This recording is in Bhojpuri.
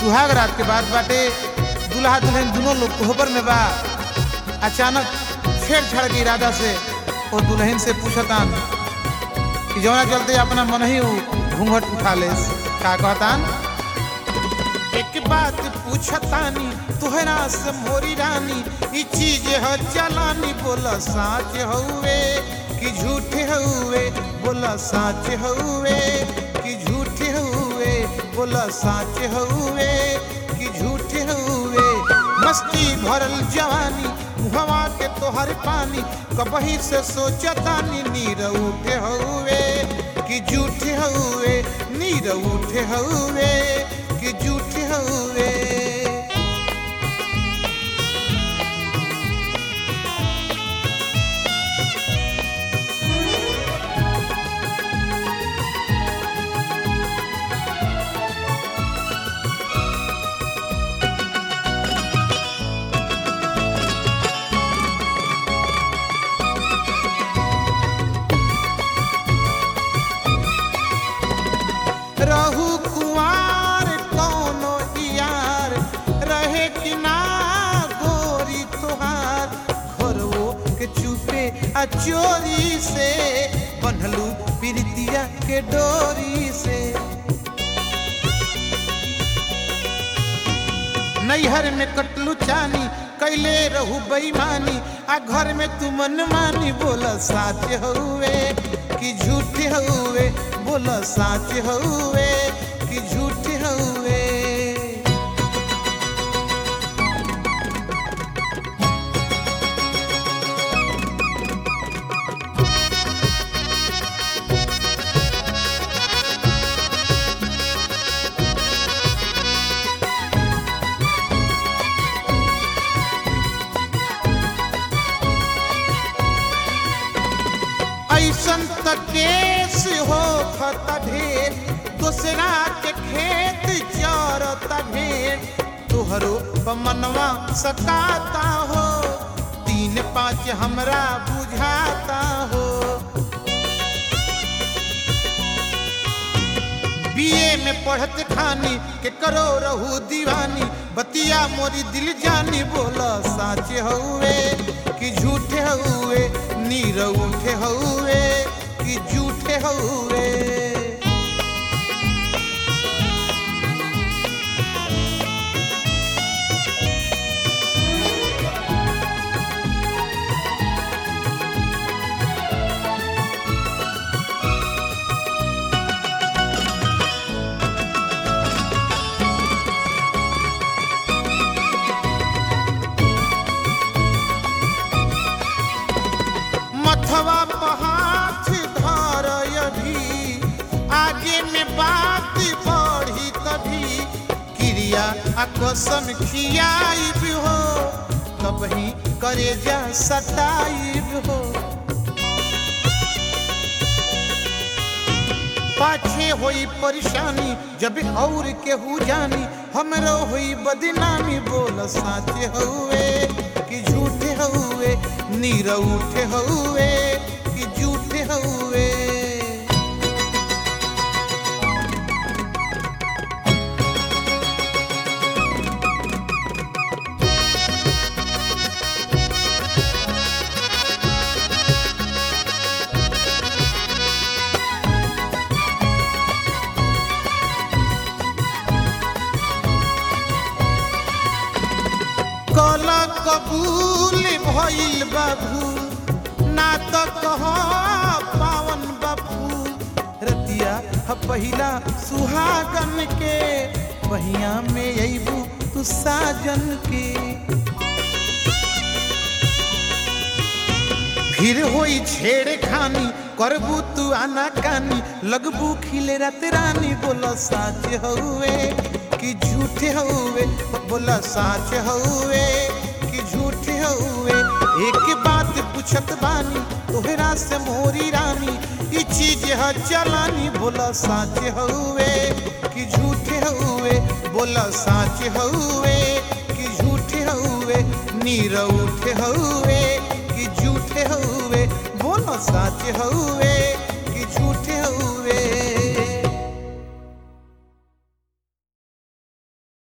सुहाग रात के बाद बाटे दुल्हा दुल्हन दोनों लोग कोहबर में बा। अचानक छेड़छाड़ के इरादा से वो दुल्हन से पूछतान कि जौना चलते अपना मन ही घूंघट उठा ले। का कहतान? एक बात पूछतानी तुहरा से मोरी रानी, ई चीज है चलानी, बोला साच हउए कि झूठे हउए, बोला साच हउए कि झूठे हउए, बोला साच हउए कि झूठे हउए। मस्ती भरल जवानी मुहवा के तोहर पानी, कबही से सोचतानी नीर उठे हउए कि झूठे हउए, नीर उठे हउए कि झूठे हउए। रहू कुआर कौनो यार रहे कि ना गोरी तुहार, घरवो के चुपे आ चोरी से बंधलू प्रीतिया के डोरी से। नैहर में कटलू चानी कैले रहू बेईमानी, आ घर में तू मनमानी, बोला साच हउए कि झूठे हउए, बोला साच हउए कि झूठे हउए। ऐसन त केस हो खता ढेर, दूसरा के खेत चरता ढेर, तोहरो मनवा सताता हो, 3-5 हमरा बुझाता हो। बीए में पढ़त खानी के करो रहू दीवानी, बतिया मोरी दिल जानी, बोला साच हउए कि झूठे हउए, नीर उठे हउए कि झूठे हउए। मथवा पहाथ धर अभी, आगे में बात बढ़ी तभी, क्रिया आ कसम खियाइब हो, तबही करेजा सताइब हो। पाछे होई परेशानी जब और केहू जानी, हमरो होई बदनामी, बोला साच हउए कि झूठे हउए, नीर उठे हउए कि झूठे हउए। कला कबूल भइल बाबू, ना तो कह पावन बाबू, रतिया पहिला सुहागन के, बहिया में अइबू तू साजन के। फिर होई छेड़े खानी करबू तू आना कानी, लगबू खिले रात रानी, बोला साच हउए कि झूठे हउए, बोला साच हउए कि झूठे हउए। एक बात पूछत बानी तोहरा से मोरी रानी, ई चीज है चलानी, बोला साच हउए कि झूठे हउए, बोला साच हउए कि झूठे हउए, नीर उठे हउए कि झूठे हउए, बोला साच हउए।